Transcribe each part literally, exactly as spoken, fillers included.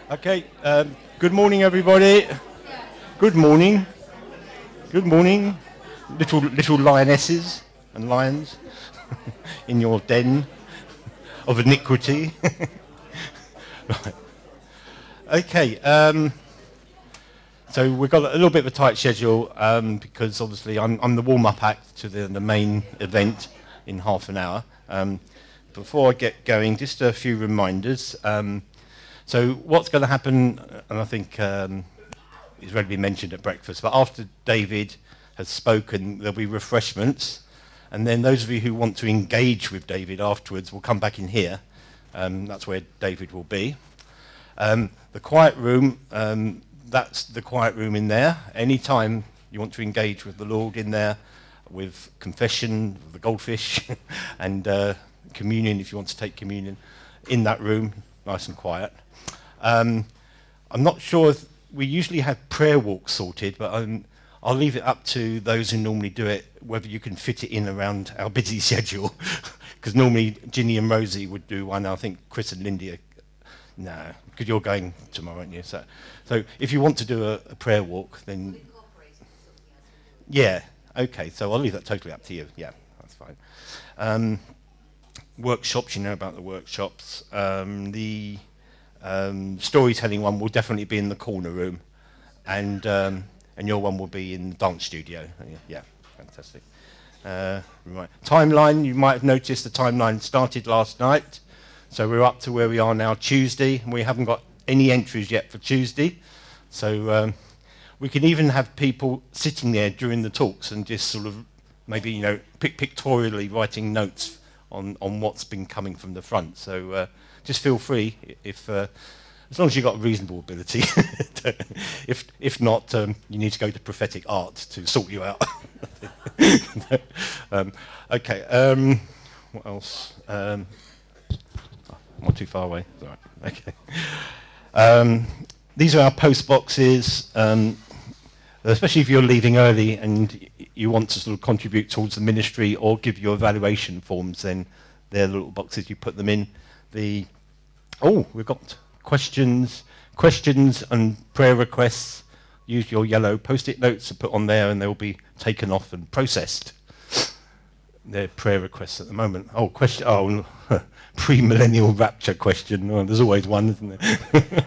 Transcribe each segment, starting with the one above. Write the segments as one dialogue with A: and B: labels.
A: Okay, um, good morning everybody. Good morning. Good morning, little little lionesses and lions in your den of iniquity. Right. Okay, um, so we've got a little bit of a tight schedule um, because obviously I'm, I'm the warm-up act to the, the main event in half an hour. Um, before I get going, just a few reminders. Um, so what's going to happen, and I think um, it's already been mentioned at breakfast, but after David has spoken, there'll be refreshments, and then those of you who want to engage with David afterwards will come back in here. Um, that's where David will be. Um, the quiet room, um, that's the quiet room in there. Any time you want to engage with the Lord in there, with confession, the goldfish, and uh, communion, if you want to take communion, in that room, nice and quiet. Um, I'm not sure if we usually have prayer walks sorted, but um, I'll leave it up to those who normally do it, whether you can fit it in around our busy schedule. Because normally Ginny and Rosie would do one. I think Chris and Lindy are, no, because you're going tomorrow, aren't you? So, so if you want to do a, a prayer walk, then yeah, okay. So I'll leave that totally up to you. Yeah, that's fine. Um, workshops, you know about the workshops. Um, the um, storytelling one will definitely be in the corner room, and um, and your one will be in the dance studio. Yeah, fantastic. Uh, right. Timeline, you might have noticed the timeline started last night. So we're up to where we are now, Tuesday, and we haven't got any entries yet for Tuesday. So um, we can even have people sitting there during the talks and just sort of maybe, you know, pic pictorially writing notes on, on what's been coming from the front. So uh, just feel free, if uh, as long as you've got reasonable ability. if, if not, um, you need to go to prophetic art to sort you out. um, okay, um, what else? Um, Not too far away. All right. Okay. Um, these are our post boxes, um, especially if you're leaving early and y you want to sort of contribute towards the ministry or give your evaluation forms. Then they're the little boxes you put them in. The oh, we've got questions, questions and prayer requests. Use your yellow post-it notes to put on there, and they'll be taken off and processed. Their prayer requests at the moment. Oh, question. Oh, pre-millennial rapture question. Oh, there's always one, isn't there?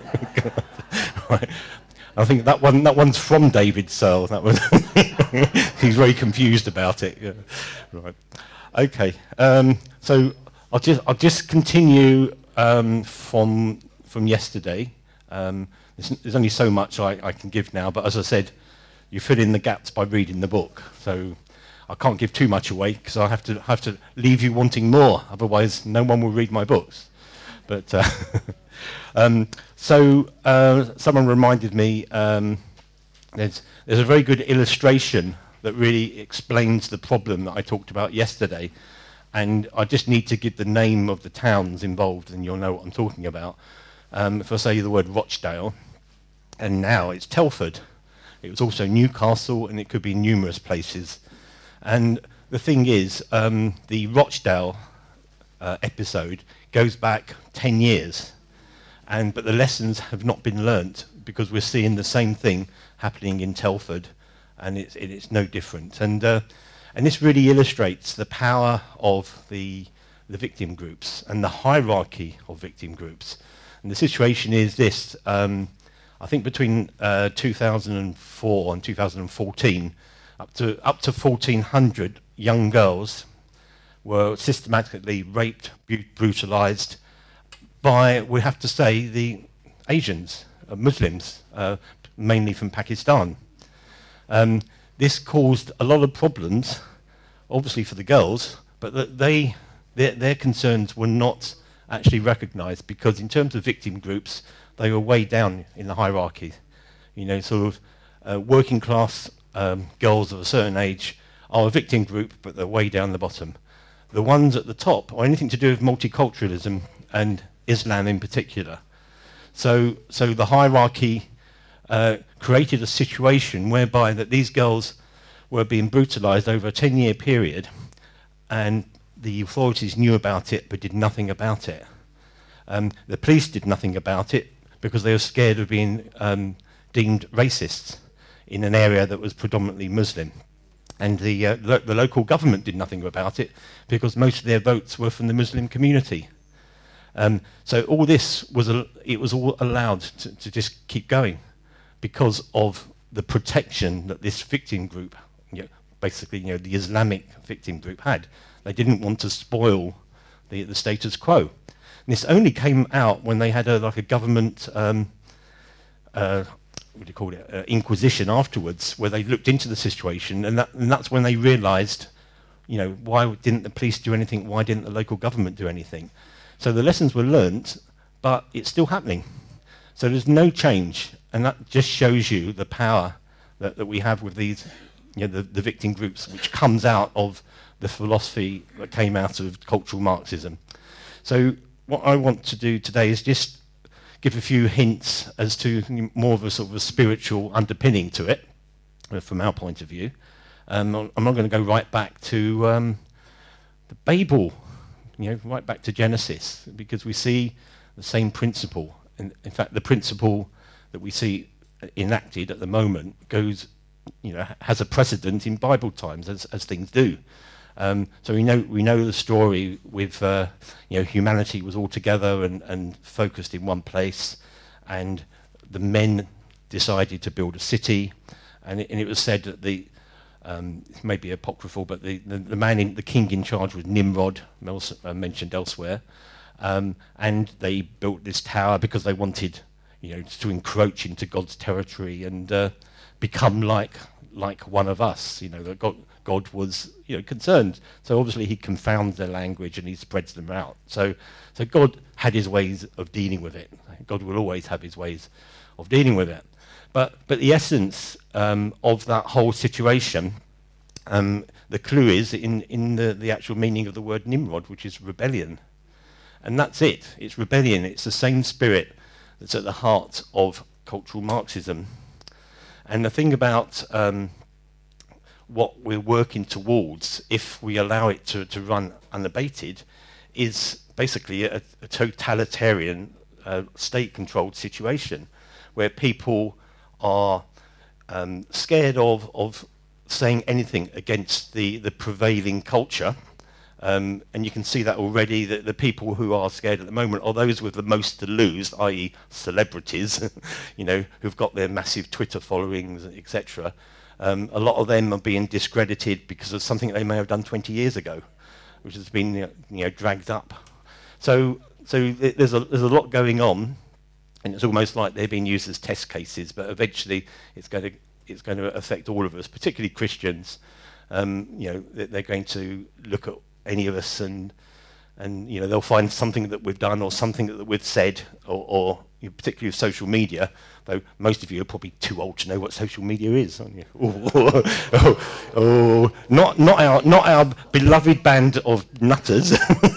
A: Right. I think that one. That one's from David Searle. That one. He's very confused about it. Yeah. Right. Okay. Um, so I'll just I'll just continue um, from from yesterday. Um, there's, there's only so much I, I can give now, but as I said, you fill in the gaps by reading the book. So I can't give too much away because I have to have to leave you wanting more. Otherwise, no one will read my books. But uh, um, so uh, someone reminded me um, there's there's a very good illustration that really explains the problem that I talked about yesterday, and I just need to give the name of the towns involved, and you'll know what I'm talking about. Um, if I say the word Rochdale, and now it's Telford. It was also Newcastle, and it could be numerous places. And the thing is, um, the Rochdale uh, episode goes back ten years, and but the lessons have not been learnt because we're seeing the same thing happening in Telford, and it's, it, it's no different. And uh, and this really illustrates the power of the the victim groups and the hierarchy of victim groups. And the situation is this: um, I think between uh, two thousand four and two thousand fourteen. Up to up to fourteen hundred young girls were systematically raped, brutalized by, we have to say, the Asians, uh, Muslims, uh, mainly from Pakistan. Um, this caused a lot of problems, obviously for the girls, but that they their, their concerns were not actually recognized because in terms of victim groups, they were way down in the hierarchy. You know, sort of uh, working class Um, girls of a certain age are a victim group, but they're way down the bottom. The ones at the top are anything to do with multiculturalism and Islam in particular. So, so the hierarchy uh, created a situation whereby that these girls were being brutalized over a ten-year period, and the authorities knew about it but did nothing about it. Um, the police did nothing about it because they were scared of being um, deemed racists in an area that was predominantly Muslim. And the, uh, lo the local government did nothing about it because most of their votes were from the Muslim community. Um, so all this was, a, it was all allowed to, to just keep going because of the protection that this victim group, you know, basically, you know, the Islamic victim group had. They didn't want to spoil the, the status quo. And this only came out when they had a, like a government, um, uh, what do you call it, uh, inquisition afterwards, where they looked into the situation, and, that, and that's when they realised, you know, why didn't the police do anything? Why didn't the local government do anything? So the lessons were learnt, but it's still happening. So there's no change, and that just shows you the power that, that we have with these, you know, the, the victim groups, which comes out of the philosophy that came out of cultural Marxism. So what I want to do today is just give a few hints as to more of a sort of a spiritual underpinning to it, uh, from our point of view. Um, I'm not going to go right back to um, the Babel, you know, right back to Genesis, because we see the same principle. And in fact, the principle that we see enacted at the moment goes, you know, has a precedent in Bible times, as, as things do. Um, so we know we know the story with uh, you know, humanity was all together and, and focused in one place, and the men decided to build a city, and it, and it was said that the um, it may be apocryphal, but the, the, the man in the king in charge was Nimrod, uh, mentioned elsewhere, um, and they built this tower because they wanted, you know, to encroach into God's territory and uh, become like like one of us. You know, that God. God was, you know, concerned. So obviously he confounds their language and he spreads them out. So, so God had his ways of dealing with it. God will always have his ways of dealing with it. But, but the essence um, of that whole situation, um, the clue is in, in the, the actual meaning of the word Nimrod, which is rebellion. And that's it. It's rebellion. It's the same spirit that's at the heart of cultural Marxism. And the thing about um, what we're working towards, if we allow it to, to run unabated, is basically a, a totalitarian uh, state-controlled situation where people are um, scared of, of saying anything against the, the prevailing culture. Um, and you can see that already, that the people who are scared at the moment are those with the most to lose, that is celebrities, you know, who've got their massive Twitter followings, et cetera. Um, a lot of them are being discredited because of something they may have done twenty years ago, which has been, you know, dragged up. So, so th there's a there's a lot going on, and it's almost like they're being used as test cases. But eventually, it's going to it's going to affect all of us, particularly Christians. Um, you know, they're going to look at any of us and and you know, they'll find something that we've done or something that we've said, or, or you know, particularly with social media. Though most of you are probably too old to know what social media is, aren't you? Oh, oh, oh, oh, not not our not our beloved band of nutters.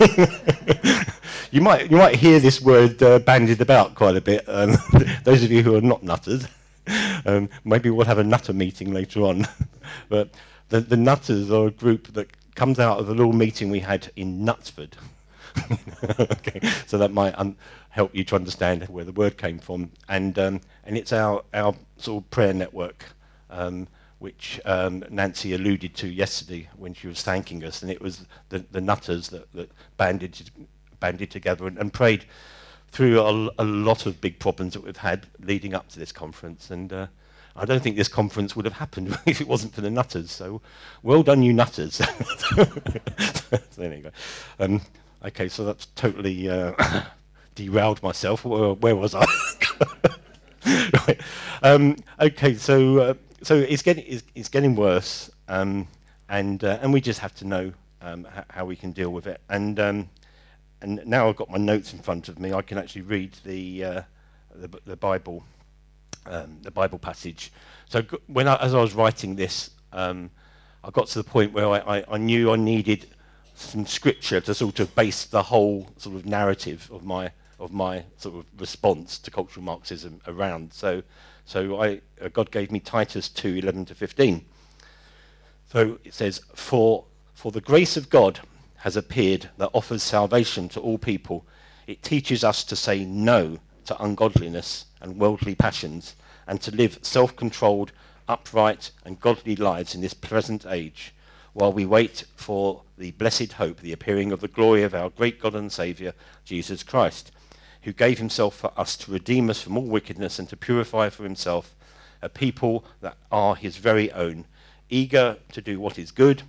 A: you might you might hear this word uh, bandied about quite a bit. Um, those of you who are not nutters, um, maybe we'll have a nutter meeting later on. But the, the nutters are a group that comes out of a little meeting we had in Knutsford. Okay, so that might um, help you to understand where the word came from, and um, and it's our our sort of prayer network, um, which um, Nancy alluded to yesterday when she was thanking us, and it was the the nutters that, that banded banded together and, and prayed through a, a lot of big problems that we've had leading up to this conference, and uh, I don't think this conference would have happened if it wasn't for the nutters. So, well done, you nutters. So there you go. Um, okay, so that's totally uh, derailed myself. Where, where was I? Right. Um, okay, so uh, so it's getting it's, it's getting worse, um, and uh, and we just have to know um, how we can deal with it. And um, and now I've got my notes in front of me. I can actually read the uh, the, the Bible. Um, the Bible passage. So when I, as I was writing this, um, I got to the point where I, I, I knew I needed some scripture to sort of base the whole sort of narrative of my of my sort of response to cultural Marxism around. So, so I uh, God gave me Titus two eleven to fifteen. So it says, "For for the grace of God has appeared that offers salvation to all people. It teaches us to say no to ungodliness and worldly passions, and to live self-controlled, upright and godly lives in this present age, while we wait for the blessed hope, the appearing of the glory of our great God and Saviour, Jesus Christ, who gave himself for us to redeem us from all wickedness and to purify for himself a people that are his very own, eager to do what is good.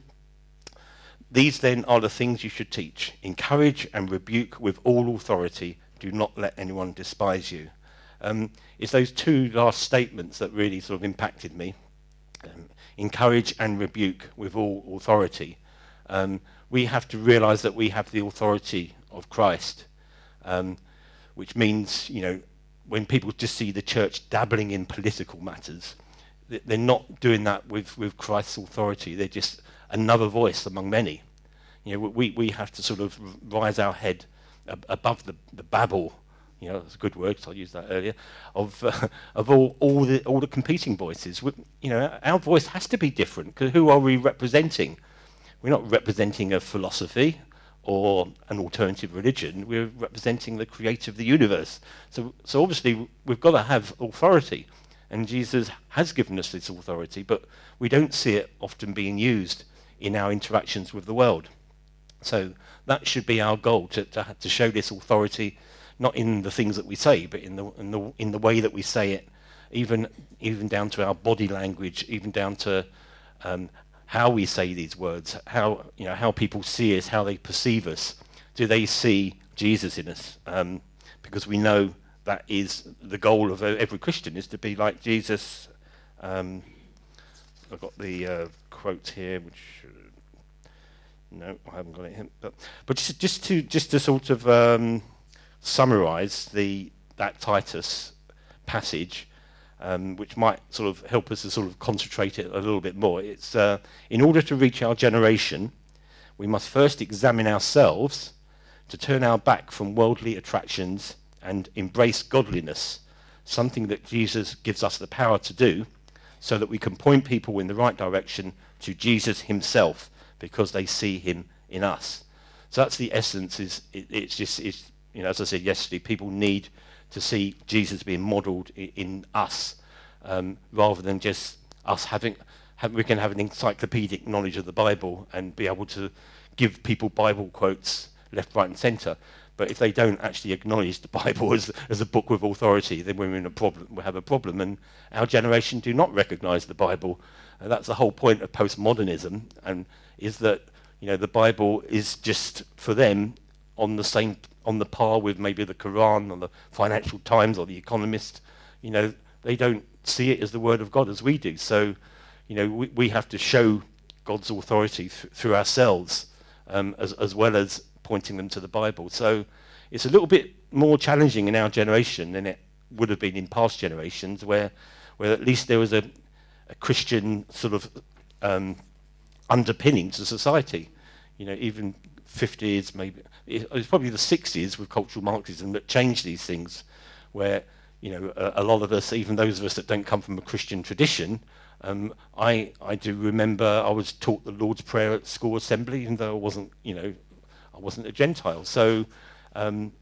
A: These then are the things you should teach. Encourage and rebuke with all authority. Do not let anyone despise you. Um, it's those two last statements that really sort of impacted me. Um, encourage and rebuke with all authority. Um, we have to realize that we have the authority of Christ, um, which means, you know, when people just see the church dabbling in political matters, they're not doing that with, with Christ's authority. They're just another voice among many. You know, we, we have to sort of rise our head ab above the, the babble, you know, that's a good word, so I used that earlier, of, uh, of all, all, the, all the competing voices. We, you know, our voice has to be different, because who are we representing? We're not representing a philosophy or an alternative religion. We're representing the creator of the universe. So, so obviously we've got to have authority, and Jesus has given us this authority, but we don't see it often being used in our interactions with the world. So that should be our goal, to, to, to show this authority, not in the things that we say, but in the, in the, in the way that we say it, even, even down to our body language, even down to um, how we say these words, how, you know, how people see us, how they perceive us. Do they see Jesus in us? Um, because we know that is the goal of every Christian, is to be like Jesus. Um, I've got the uh, quote here, which uh, no, I haven't got it here. But, but just, just to just to sort of um, summarise the that Titus passage, um, which might sort of help us to sort of concentrate it a little bit more. It's uh, in order to reach our generation, we must first examine ourselves, to turn our back from worldly attractions and embrace godliness, something that Jesus gives us the power to do, so that we can point people in the right direction to Jesus himself, because they see him in us. So that's the essence. Is it, it's just, it's, you know, as I said yesterday, people need to see Jesus being modelled in, in us, um, rather than just us having, have, we can have an encyclopedic knowledge of the Bible and be able to give people Bible quotes left, right and centre. But if they don't actually acknowledge the Bible as, as a book with authority, then we're in a problem. We have a problem, and our generation do not recognise the Bible. And that's the whole point of postmodernism, and is that, you know, the Bible is just for them on the same, on the par with maybe the Quran or the Financial Times or the Economist. You know, they don't see it as the Word of God as we do. So, you know, we, we have to show God's authority th through ourselves, um, as, as well as pointing them to the Bible. So it's a little bit more challenging in our generation than it would have been in past generations, where where at least there was a, a Christian sort of um, underpinning to society. You know, even fifties, maybe it was probably the sixties with cultural Marxism that changed these things, where, you know, a, a lot of us, even those of us that don't come from a Christian tradition, um, I I do remember I was taught the Lord's Prayer at school assembly, even though I wasn't, you know, I wasn't a Gentile. So um,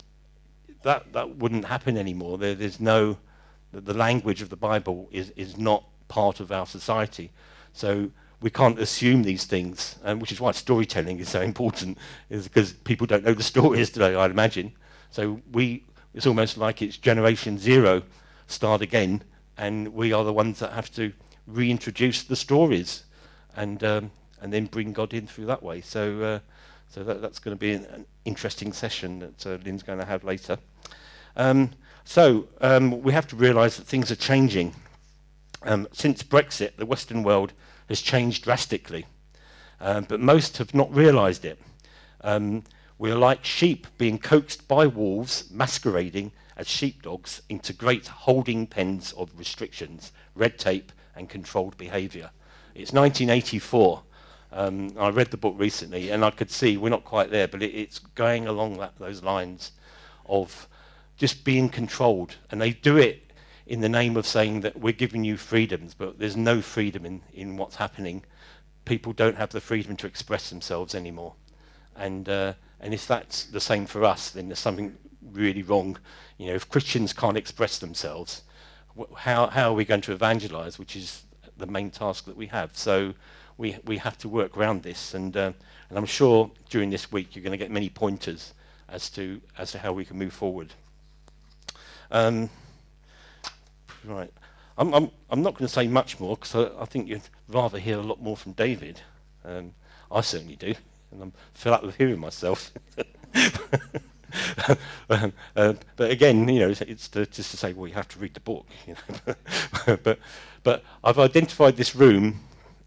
A: that that wouldn't happen anymore. There, there's no, the, the language of the Bible is is not part of our society. So we can't assume these things, um, which is why storytelling is so important, is because people don't know the stories today, I'd imagine. So we, it's almost like it's generation zero, start again, and we are the ones that have to reintroduce the stories, and um, and then bring God in through that way. So. Uh, So that, that's going to be an, an interesting session that uh, Lynn's going to have later. Um, so um, we have to realise that things are changing. Um, since Brexit, the Western world has changed drastically, um, but most have not realised it. Um, we're like sheep being coaxed by wolves, masquerading as sheepdogs into great holding pens of restrictions, red tape and controlled behaviour. It's nineteen eighty-four. Um, I read the book recently, and I could see we're not quite there, but it, it's going along that, those lines of just being controlled. And they do it in the name of saying that we're giving you freedoms, but there's no freedom in, in what's happening. People don't have the freedom to express themselves anymore. And, uh, and if that's the same for us, then there's something really wrong. You know, if Christians can't express themselves, wh- how, how are we going to evangelize, which is the main task that we have? So we, we have to work around this, and, uh, and I'm sure during this week you're going to get many pointers as to, as to how we can move forward. Um, right. I'm, I'm, I'm not going to say much more, because I, I think you'd rather hear a lot more from David. Um, I certainly do, and I'm fed up with hearing myself. um, uh, but again, you know, it's, it's to, just to say, well, you have to read the book. You know? but, but I've identified this room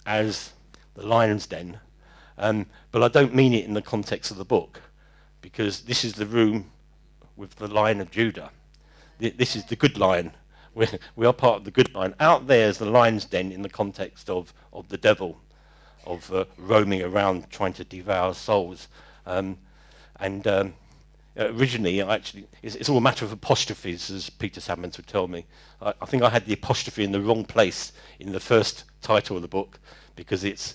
A: as the lion's den, um, but I don't mean it in the context of the book, because this is the room with the Lion of Judah. This is the good lion. We're, we are part of the good lion. Out there is the lion's den in the context of, of the devil, of uh, roaming around trying to devour souls. Um, and um, originally, I actually, it's, it's all a matter of apostrophes, as Peter Salmons would tell me. I, I think I had the apostrophe in the wrong place in the first title of the book, because it's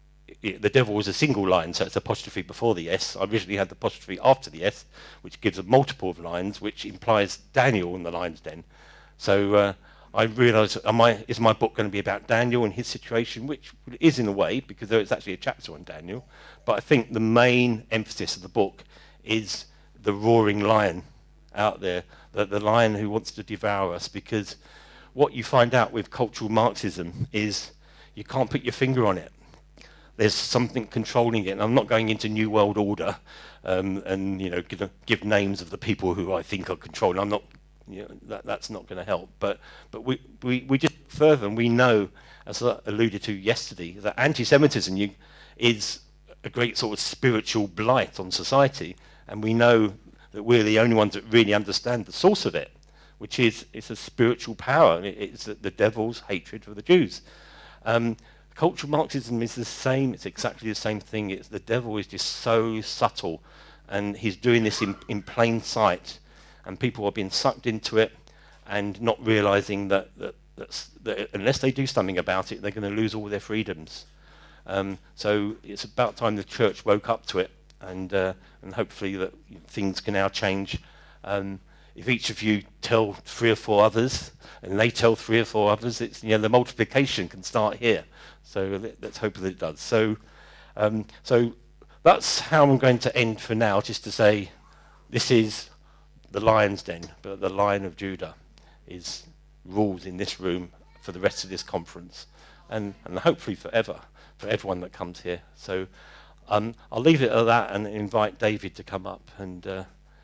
A: it, the devil was a single line, so it's apostrophe before the S. I originally had the apostrophe after the S, which gives a multiple of lines, which implies Daniel in the lion's den. So uh, I realised, am I, is my book going to be about Daniel and his situation, which it is in a way, because there is actually a chapter on Daniel. But I think the main emphasis of the book is the roaring lion out there, the, the lion who wants to devour us, because what you find out with cultural Marxism is you can't put your finger on it. There's something controlling it, and I'm not going into New World Order um, and you know give, give names of the people who I think are controlling. I'm not, you know, that, that's not going to help. But but we, we, we just further, and we know, as I alluded to yesterday, that anti-Semitism you, is a great sort of spiritual blight on society, and we know that we're the only ones that really understand the source of it, which is it's a spiritual power. It, it's the, the devil's hatred for the Jews. Um, Cultural Marxism is the same. It's exactly the same thing. It's the devil is just so subtle, and he's doing this in, in plain sight, and people are being sucked into it and not realizing that, that, that's, that unless they do something about it, they're going to lose all their freedoms. Um, so it's about time the church woke up to it, and, uh, and hopefully that things can now change. Um, if each of you tell three or four others, and they tell three or four others, it's, you know, the multiplication can start here. So let's hope that it does. So, um, so that's how I'm going to end for now, just to say this is the lion's den, but the Lion of Judah is rules in this room for the rest of this conference, and, and hopefully forever for everyone that comes here. So um, I'll leave it at that and invite David to come up and uh,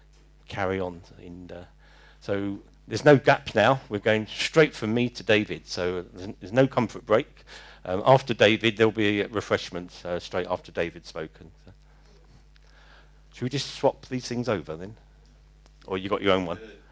A: carry on. In, uh, so there's no gap now. We're going straight from me to David, so there's, there's no comfort break. Um, after David, there'll be refreshments uh, straight after David's spoken. So. Should we just swap these things over then? Or you got your own one?